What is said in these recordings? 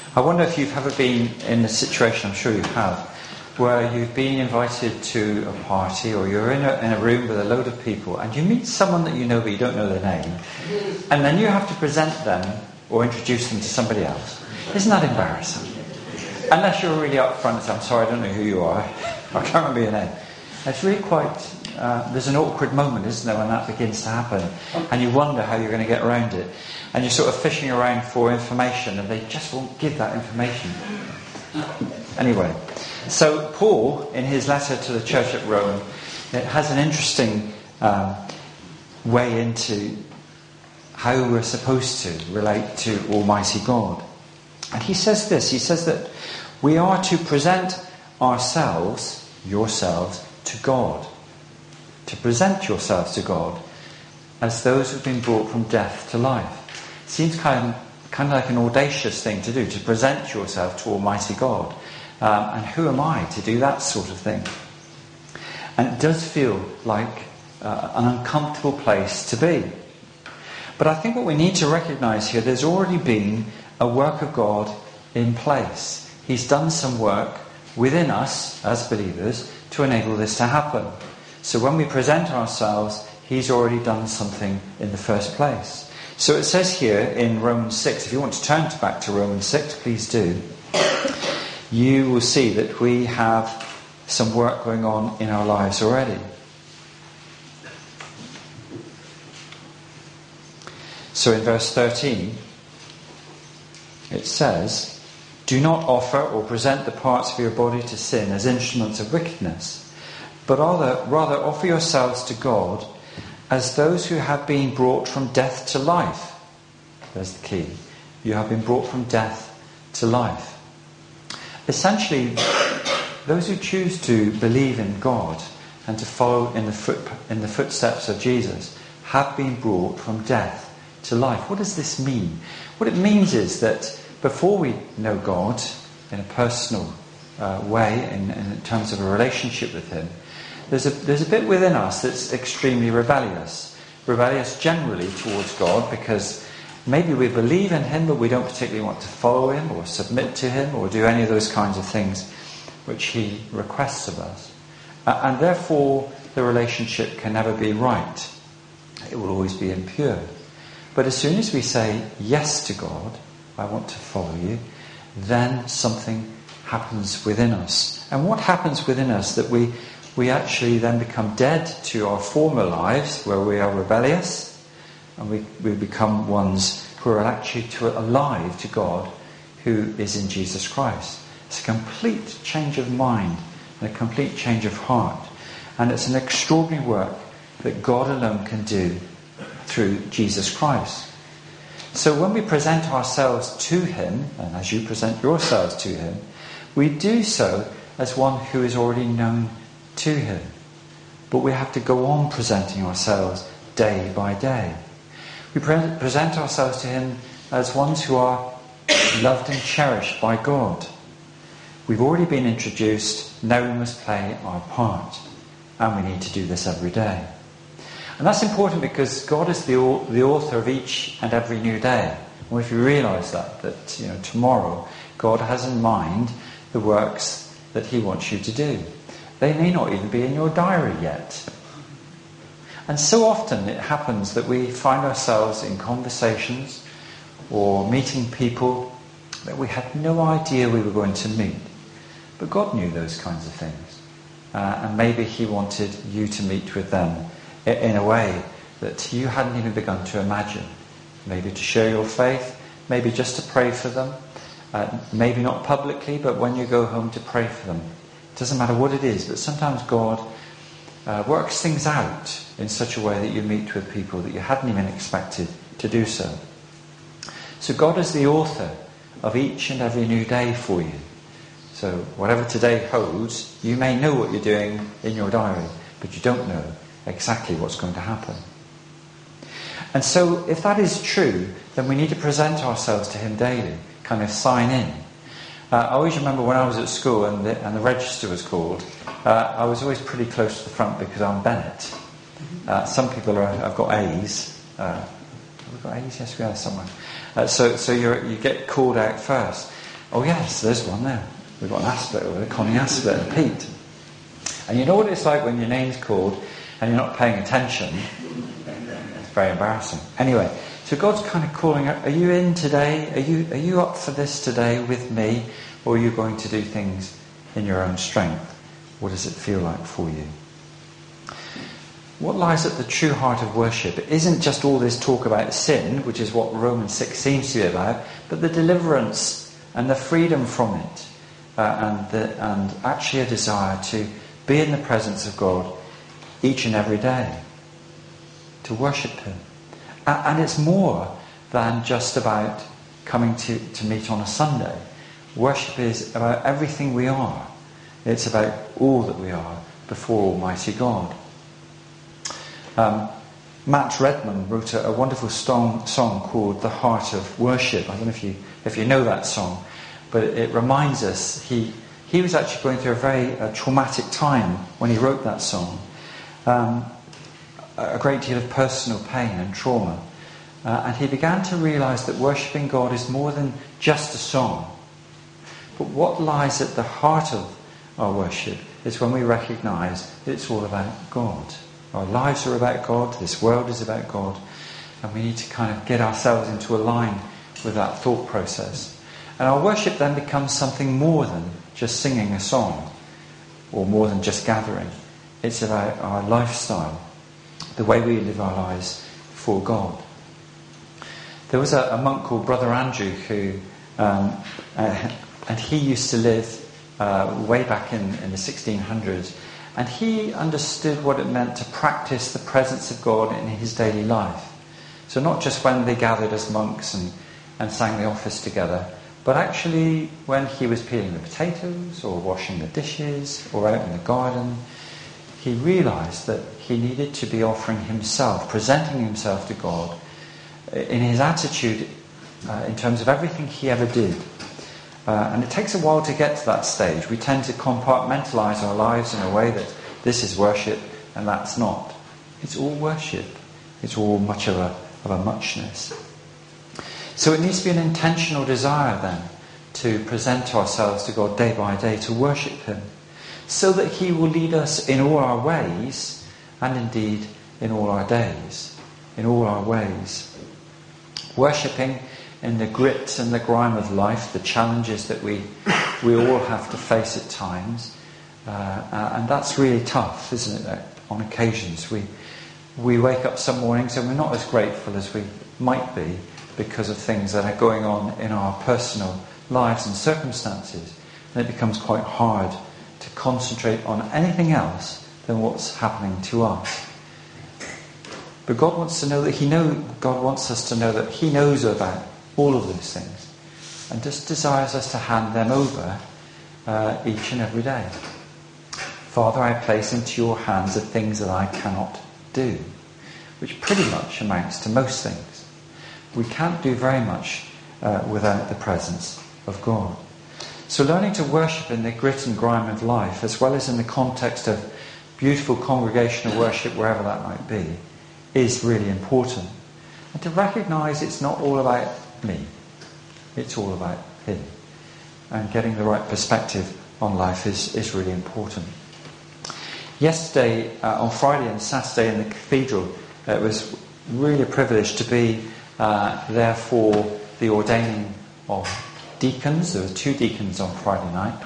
I wonder if you've ever been in a situation, I'm sure you have, where you've been invited to a party, or you're in a room with a load of people and you meet someone that you know but you don't know their name, and then you have to present them or introduce them to somebody else. Isn't that embarrassing? Unless you're really upfront and say, I'm sorry, I don't know who you are. I can't remember your name. It's really quite... there's an awkward moment, isn't there, when that begins to happen, and you wonder how you're going to get around it, and you're sort of fishing around for information and they just won't give that information. Anyway, so Paul, in his letter to the church at Rome, it has an interesting way into how we're supposed to relate to Almighty God. And he says this, he says that we are to present yourselves to God. To present yourselves to God as those who've been brought from death to life. Seems kind of like an audacious thing to do, to present yourself to Almighty God. And who am I to do that sort of thing? And it does feel like an uncomfortable place to be. But I think what we need to recognise here, there's already been a work of God in place. He's done some work within us as believers to enable this to happen. So when we present ourselves, He's already done something in the first place. So it says here in Romans 6, if you want to turn back to Romans 6, please do. You will see that we have some work going on in our lives already. So in verse 13, it says, do not offer or present the parts of your body to sin as instruments of wickedness, but rather offer yourselves to God as those who have been brought from death to life. There's the key. You have been brought from death to life. Essentially, those who choose to believe in God and to follow in the footsteps of Jesus have been brought from death to life. What does this mean? What it means is that before we know God in a personal way, in terms of a relationship with Him, there's a bit within us that's extremely rebellious. Rebellious generally towards God because maybe we believe in Him but we don't particularly want to follow Him or submit to Him or do any of those kinds of things which He requests of us. And therefore the relationship can never be right. It will always be impure. But as soon as we say yes to God, I want to follow you, then something happens within us. And what happens within us that we actually then become dead to our former lives where we are rebellious, and we become ones who are actually alive to God who is in Jesus Christ. It's a complete change of mind and a complete change of heart. And it's an extraordinary work that God alone can do through Jesus Christ. So when we present ourselves to Him, and as you present yourselves to Him, we do so as one who is already known to Him. But we have to go on presenting ourselves day by day. We present ourselves to Him as ones who are loved and cherished by God. We've already been introduced, now we must play our part. And we need to do this every day. And that's important because God is the author of each and every new day. And if you realise that tomorrow God has in mind the works that He wants you to do. They may not even be in your diary yet. And so often it happens that we find ourselves in conversations or meeting people that we had no idea we were going to meet. But God knew those kinds of things. And maybe He wanted you to meet with them in a way that you hadn't even begun to imagine. Maybe to share your faith, maybe just to pray for them, maybe not publicly, but when you go home to pray for them. It doesn't matter what it is, but sometimes God works things out in such a way that you meet with people that you hadn't even expected to do so. So God is the author of each and every new day for you. So whatever today holds, you may know what you're doing in your diary, but you don't know exactly what's going to happen. And so if that is true, then we need to present ourselves to Him daily, kind of sign in. I always remember when I was at school and the register was called, I was always pretty close to the front because I'm Bennett. Some people have got A's. Have we got A's? Yes, we are somewhere. So you get called out first. Oh yes, there's one there. We've got an Asplet over there, Connie Asplet and Pete. And you know what it's like when your name's called and you're not paying attention? It's very embarrassing. Anyway, so God's kind of calling out, are you in today? Are you up for this today with me? Or are you going to do things in your own strength? What does it feel like for you? What lies at the true heart of worship? It isn't just all this talk about sin, which is what Romans 6 seems to be about, but the deliverance and the freedom from it, and actually a desire to be in the presence of God each and every day, to worship Him. And it's more than just about coming to meet on a Sunday. Worship is about everything we are. It's about all that we are before Almighty God. Matt Redman wrote a wonderful song called The Heart of Worship. I don't know if you know that song, but it reminds us he was actually going through a very traumatic time when he wrote that song. A great deal of personal pain and trauma. And he began to realise that worshipping God is more than just a song. But what lies at the heart of our worship is when we recognise that it's all about God. Our lives are about God, this world is about God, and we need to kind of get ourselves into a line with that thought process. And our worship then becomes something more than just singing a song, or more than just gathering. It's about our lifestyle, the way we live our lives for God. There was a monk called Brother Andrew who, and he used to live way back in the 1600s, and he understood what it meant to practice the presence of God in his daily life. So not just when they gathered as monks and sang the office together, but actually when he was peeling the potatoes or washing the dishes or out in the garden, he realised that he needed to be offering himself, presenting himself to God in his attitude in terms of everything he ever did. And it takes a while to get to that stage. We tend to compartmentalise our lives in a way that this is worship and that's not. It's all worship. It's all much of a muchness. So it needs to be an intentional desire then to present ourselves to God day by day, to worship Him, so that He will lead us in all our ways, and indeed in all our days, in all our ways. Worshipping in the grit and the grime of life, the challenges that we all have to face at times, and that's really tough, isn't it? On occasions we wake up some mornings and we're not as grateful as we might be because of things that are going on in our personal lives and circumstances, and it becomes quite hard to concentrate on anything else than what's happening to us. But God wants to know that God wants us to know that He knows about all of those things, and just desires us to hand them over each and every day. Father, I place into your hands the things that I cannot do, which pretty much amounts to most things. We can't do very much without the presence of God. So learning to worship in the grit and grime of life, as well as in the context of beautiful congregational worship, wherever that might be, is really important. And to recognise it's not all about me, it's all about Him. And getting the right perspective on life is really important. Yesterday, on Friday and Saturday in the cathedral, it was really a privilege to be there for the ordaining of deacons. There were 2 deacons on Friday night,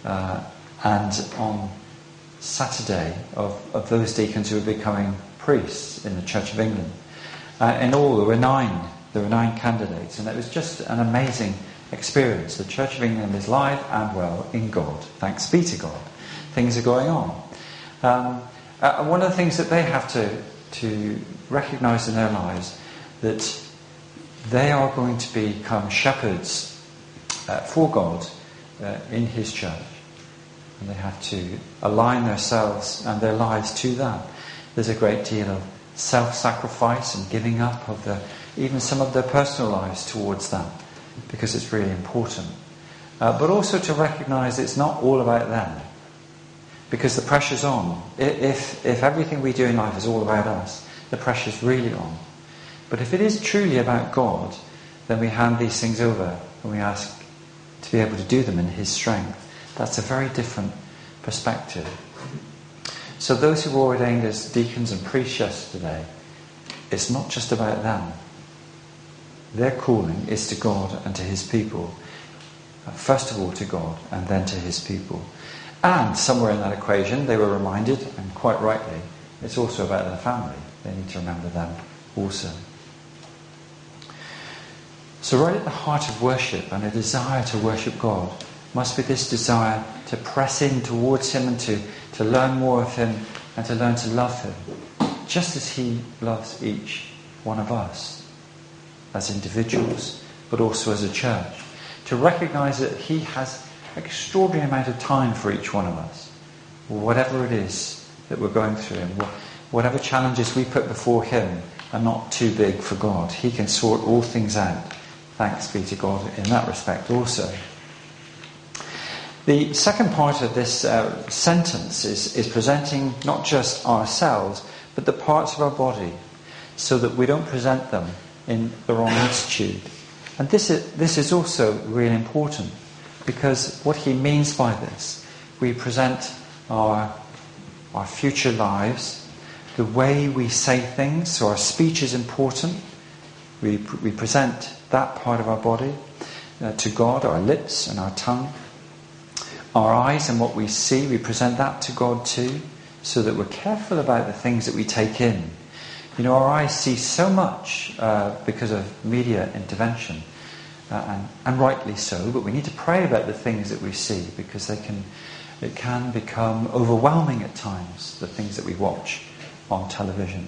and on Saturday of those deacons who were becoming priests in the Church of England. In all, there were 9 candidates, and it was just an amazing experience. The Church of England is live and well in God. Thanks be to God. Things are going on. And one of the things that they have to recognise in their lives, that they are going to become shepherds for God in His church. And they have to align themselves and their lives to that. There's a great deal of self-sacrifice and giving up of even some of their personal lives towards that, because it's really important. But also to recognise it's not all about them, because the pressure's on. If everything we do in life is all about us, the pressure's really on. But if it is truly about God, then we hand these things over and we ask to be able to do them in his strength. That's a very different perspective. So those who were ordained as deacons and priests yesterday, it's not just about them. Their calling is to God and to his people. First of all to God and then to his people. And somewhere in that equation they were reminded, and quite rightly, it's also about their family. They need to remember them also. So right at the heart of worship and a desire to worship God must be this desire to press in towards him and to learn more of him and to learn to love him, just as he loves each one of us as individuals, but also as a church. To recognise that he has an extraordinary amount of time for each one of us, whatever it is that we're going through, and whatever challenges we put before him are not too big for God. He can sort all things out. Thanks be to God in that respect also. The second part of this sentence is presenting not just ourselves, but the parts of our body, so that we don't present them in the wrong attitude. And this is also really important, because what he means by this, we present our future lives, the way we say things, so our speech is important. We present that part of our body to God, our lips and our tongue. Our eyes and what we see, we present that to God too, so that we're careful about the things that we take in. You know, our eyes see so much because of media intervention, and rightly so, but we need to pray about the things that we see, because it can become overwhelming at times, the things that we watch on television.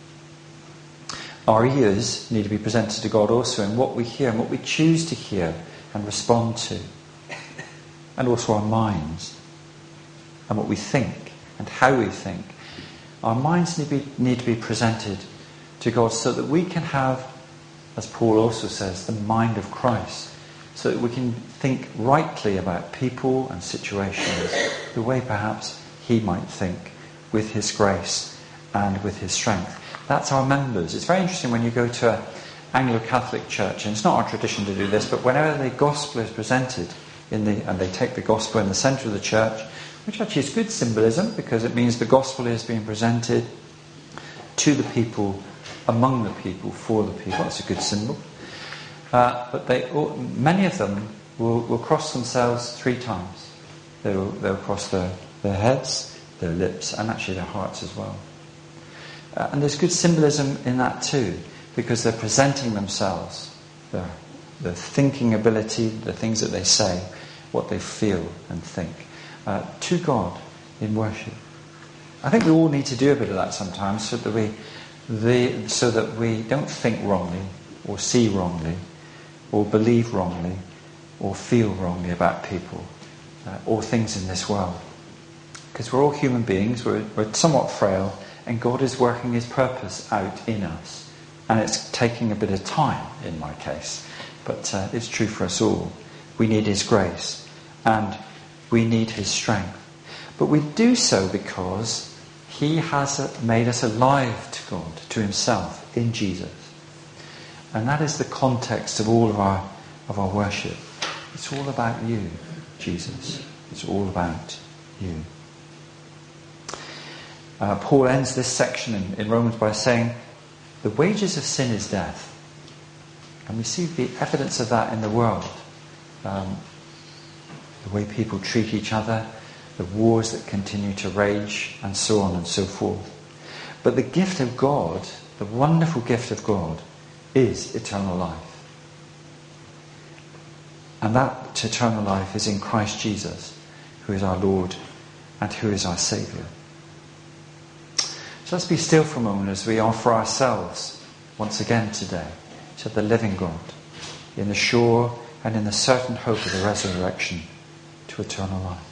Our ears need to be presented to God also in what we hear and what we choose to hear and respond to. And also our minds and what we think and how we think. Our minds need to be presented to God so that we can have, as Paul also says, the mind of Christ, so that we can think rightly about people and situations the way perhaps he might think, with his grace and with his strength. That's our members. It's very interesting when you go to an Anglo-Catholic church, and it's not our tradition to do this, but whenever the gospel is presented, and they take the gospel in the centre of the church, which actually is good symbolism, because it means the gospel is being presented to the people, among the people, for the people. That's a good symbol. But many of them will cross themselves 3 times. They'll cross their heads, their lips, and actually their hearts as well. And there's good symbolism in that too, because they're presenting themselves, their thinking ability, the things that they say, what they feel and think, to God in worship. I think we all need to do a bit of that sometimes, so that we don't think wrongly, or see wrongly, or believe wrongly, or feel wrongly about people, or things in this world. Because we're all human beings, we're somewhat frail, and God is working his purpose out in us. And it's taking a bit of time, in my case. But it's true for us all. We need his grace, and we need his strength. But we do so because he has made us alive to God, to himself, in Jesus. And that is the context of all of our worship. It's all about you, Jesus. It's all about you. Paul ends this section in Romans by saying, the wages of sin is death. And we see the evidence of that in the world. The way people treat each other, the wars that continue to rage, and so on and so forth. But the gift of God, the wonderful gift of God, is eternal life. And that eternal life is in Christ Jesus, who is our Lord and who is our Saviour. So let's be still for a moment as we offer ourselves once again today to the living God, in the sure and in the certain hope of the resurrection, to eternal life.